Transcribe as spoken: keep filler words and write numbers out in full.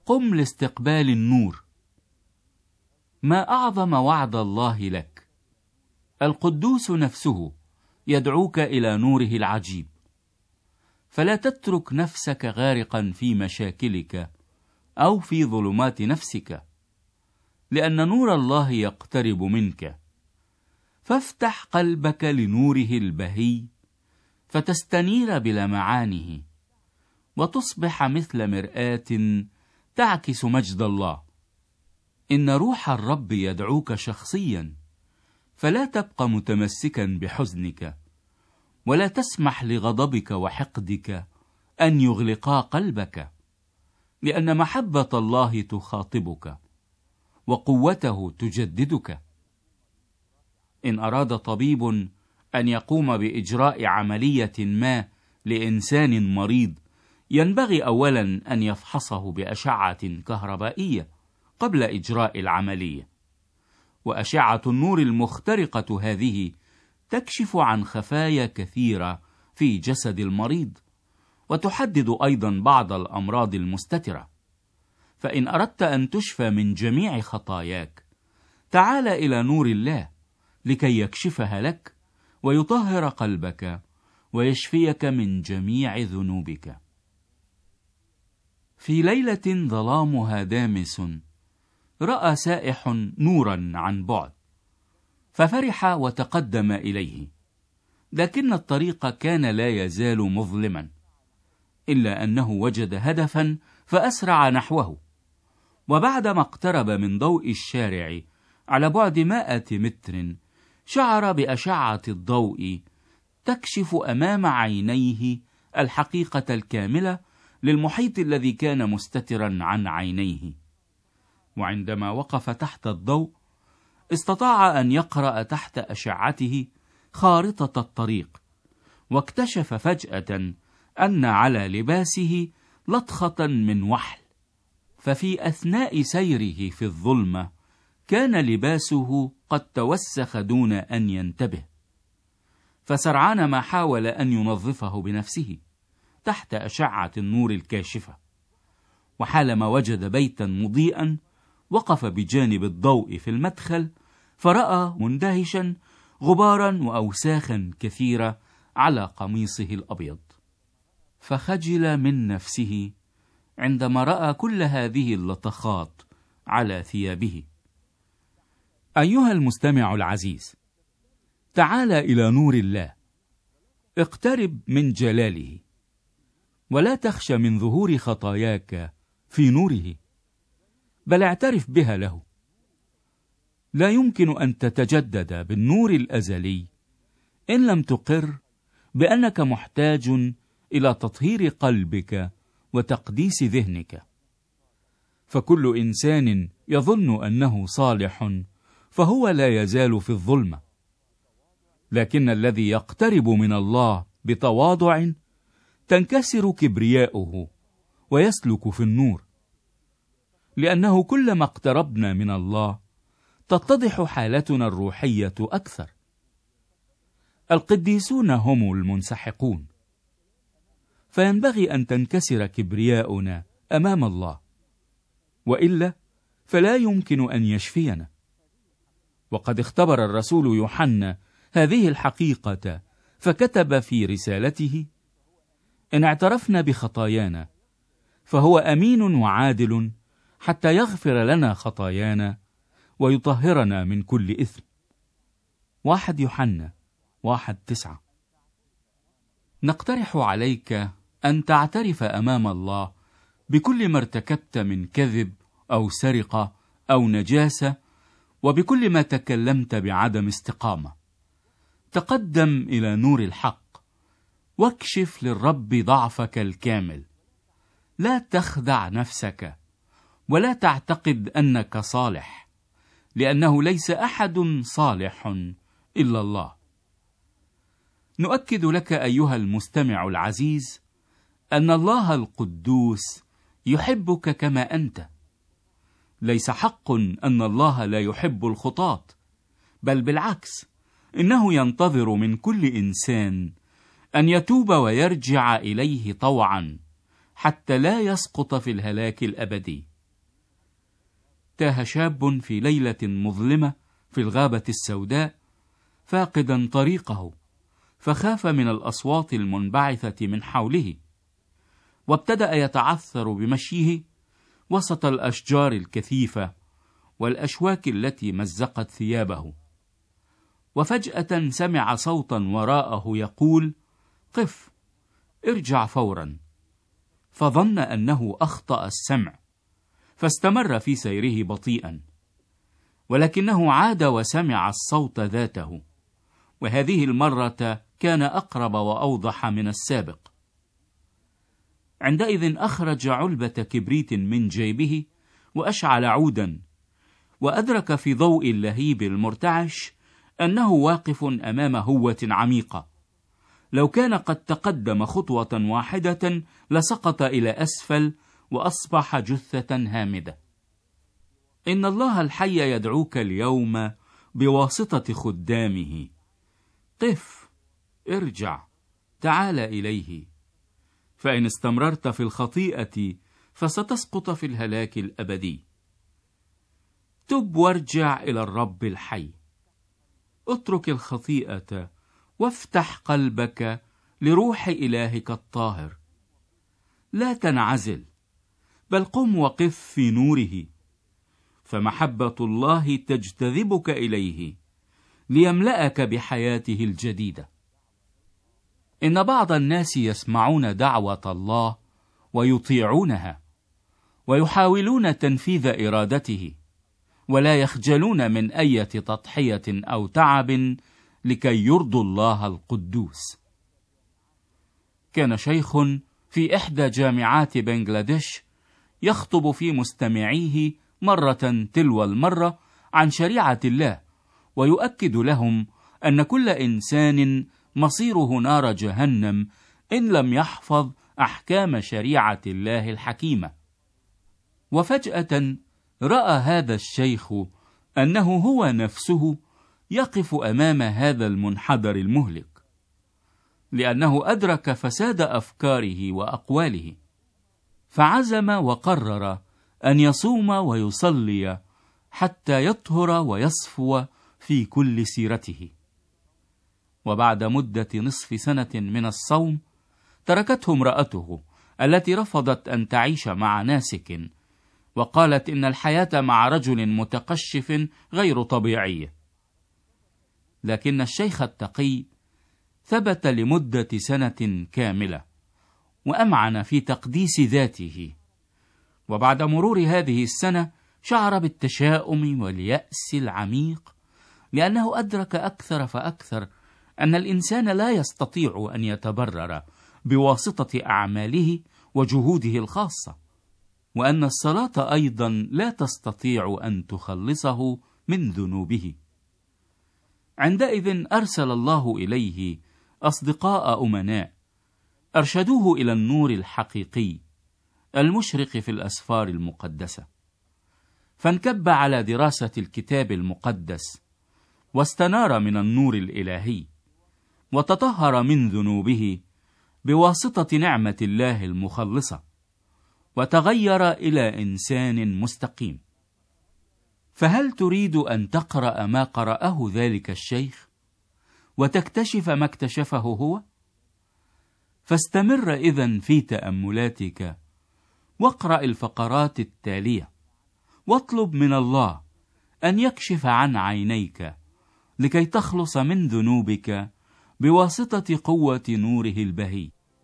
قم لاستقبال النور. ما أعظم وعد الله لك! القدوس نفسه يدعوك إلى نوره العجيب، فلا تترك نفسك غارقا في مشاكلك أو في ظلمات نفسك، لأن نور الله يقترب منك. فافتح قلبك لنوره البهي فتستنير بلمعانه، وتصبح مثل مرآة تعكس مجد الله. إن روح الرب يدعوك شخصيا، فلا تبقى متمسكا بحزنك، ولا تسمح لغضبك وحقدك أن يغلقا قلبك، لأن محبة الله تخاطبك وقوته تجددك. إن أراد طبيب أن يقوم بإجراء عملية ما لإنسان مريض، ينبغي أولا أن يفحصه بأشعة كهربائية قبل إجراء العملية، وأشعة النور المخترقة هذه تكشف عن خفايا كثيرة في جسد المريض، وتحدد أيضا بعض الأمراض المستترة. فإن أردت أن تشفى من جميع خطاياك، تعال إلى نور الله لكي يكشفها لك ويطهر قلبك ويشفيك من جميع ذنوبك. في ليلة ظلامها دامس، رأى سائح نورا عن بعد، ففرح وتقدم إليه، لكن الطريق كان لا يزال مظلما، إلا أنه وجد هدفا فأسرع نحوه. وبعدما اقترب من ضوء الشارع على بعد مائة متر، شعر بأشعة الضوء تكشف أمام عينيه الحقيقة الكاملة للمحيط الذي كان مستترا عن عينيه. وعندما وقف تحت الضوء، استطاع أن يقرأ تحت أشعته خارطة الطريق، واكتشف فجأة أن على لباسه لطخة من وحل. ففي أثناء سيره في الظلمة كان لباسه قد توسخ دون أن ينتبه، فسرعان ما حاول أن ينظفه بنفسه تحت أشعة النور الكاشفة. وحالما وجد بيتا مضيئا، وقف بجانب الضوء في المدخل، فرأى مندهشا غبارا وأوساخا كثيرة على قميصه الأبيض، فخجل من نفسه عندما رأى كل هذه اللطخات على ثيابه. أيها المستمع العزيز، تعال إلى نور الله، اقترب من جلاله، ولا تخشى من ظهور خطاياك في نوره، بل اعترف بها له. لا يمكن أن تتجدد بالنور الأزلي إن لم تقر بأنك محتاج إلى تطهير قلبك وتقديس ذهنك. فكل إنسان يظن أنه صالح فهو لا يزال في الظلمة، لكن الذي يقترب من الله بتواضع تنكسر كبرياؤه ويسلك في النور، لأنه كلما اقتربنا من الله تتضح حالتنا الروحية أكثر. القديسون هم المنسحقون، فينبغي أن تنكسر كبرياؤنا أمام الله، وإلا فلا يمكن أن يشفينا. وقد اختبر الرسول يوحنا هذه الحقيقة، فكتب في رسالته: إن اعترفنا بخطايانا فهو أمين وعادل حتى يغفر لنا خطايانا ويطهرنا من كل إثم. واحد يوحنا واحد تسعة. نقترح عليك أن تعترف أمام الله بكل ما ارتكبت من كذب أو سرقة أو نجاسة، وبكل ما تكلمت بعدم استقامة. تقدم إلى نور الحق واكشف للرب ضعفك الكامل. لا تخدع نفسك ولا تعتقد أنك صالح، لأنه ليس أحد صالح إلا الله. نؤكد لك أيها المستمع العزيز أن الله القدوس يحبك كما أنت. ليس حق أن الله لا يحب الخطاة، بل بالعكس، إنه ينتظر من كل إنسان أن يتوب ويرجع إليه طوعا حتى لا يسقط في الهلاك الأبدي. تاه شاب في ليلة مظلمة في الغابة السوداء فاقدا طريقه، فخاف من الأصوات المنبعثة من حوله، وابتدأ يتعثر بمشيه وسط الأشجار الكثيفة والأشواك التي مزقت ثيابه. وفجأة سمع صوتا وراءه يقول: قف، ارجع فورا. فظن أنه أخطأ السمع، فاستمر في سيره بطيئا، ولكنه عاد وسمع الصوت ذاته، وهذه المرة كان أقرب وأوضح من السابق. عندئذ أخرج علبة كبريت من جيبه وأشعل عودا، وأدرك في ضوء اللهيب المرتعش أنه واقف أمام هوة عميقة، لو كان قد تقدم خطوة واحدة لسقط إلى أسفل وأصبح جثة هامدة. إن الله الحي يدعوك اليوم بواسطة خدامه: قف، ارجع، تعال إليه، فإن استمررت في الخطيئة فستسقط في الهلاك الأبدي. تب وارجع إلى الرب الحي، اترك الخطيئة وافتح قلبك لروح إلهك الطاهر. لا تنعزل، بل قم وقف في نوره، فمحبة الله تجتذبك إليه ليملأك بحياته الجديدة. إن بعض الناس يسمعون دعوة الله ويطيعونها ويحاولون تنفيذ إرادته، ولا يخجلون من أي تضحية أو تعب لكي يرضوا الله القدوس. كان شيخ في إحدى جامعات بنغلاديش يخطب في مستمعيه مرة تلو المرة عن شريعة الله، ويؤكد لهم أن كل إنسان مصيره نار جهنم إن لم يحفظ أحكام شريعة الله الحكيمة. وفجأة رأى هذا الشيخ أنه هو نفسه يقف أمام هذا المنحدر المهلك، لأنه أدرك فساد أفكاره وأقواله، فعزم وقرر أن يصوم ويصلي حتى يطهر ويصفو في كل سيرته. وبعد مدة نصف سنة من الصوم تركته امرأته التي رفضت أن تعيش مع ناسك، وقالت إن الحياة مع رجل متقشف غير طبيعية. لكن الشيخ التقي ثبت لمدة سنة كاملة وأمعن في تقديس ذاته، وبعد مرور هذه السنة شعر بالتشاؤم واليأس العميق، لأنه أدرك أكثر فأكثر أن الإنسان لا يستطيع أن يتبرر بواسطة أعماله وجهوده الخاصة، وأن الصلاة أيضا لا تستطيع أن تخلصه من ذنوبه. عندئذ أرسل الله إليه أصدقاء أمناء أرشدوه إلى النور الحقيقي المشرق في الأسفار المقدسة، فانكب على دراسة الكتاب المقدس، واستنار من النور الإلهي، وتطهر من ذنوبه بواسطة نعمة الله المخلصة، وتغير إلى إنسان مستقيم. فهل تريد أن تقرأ ما قرأه ذلك الشيخ وتكتشف ما اكتشفه هو؟ فاستمر إذن في تأملاتك، واقرأ الفقرات التالية، واطلب من الله أن يكشف عن عينيك لكي تخلص من ذنوبك بواسطة قوة نوره البهي.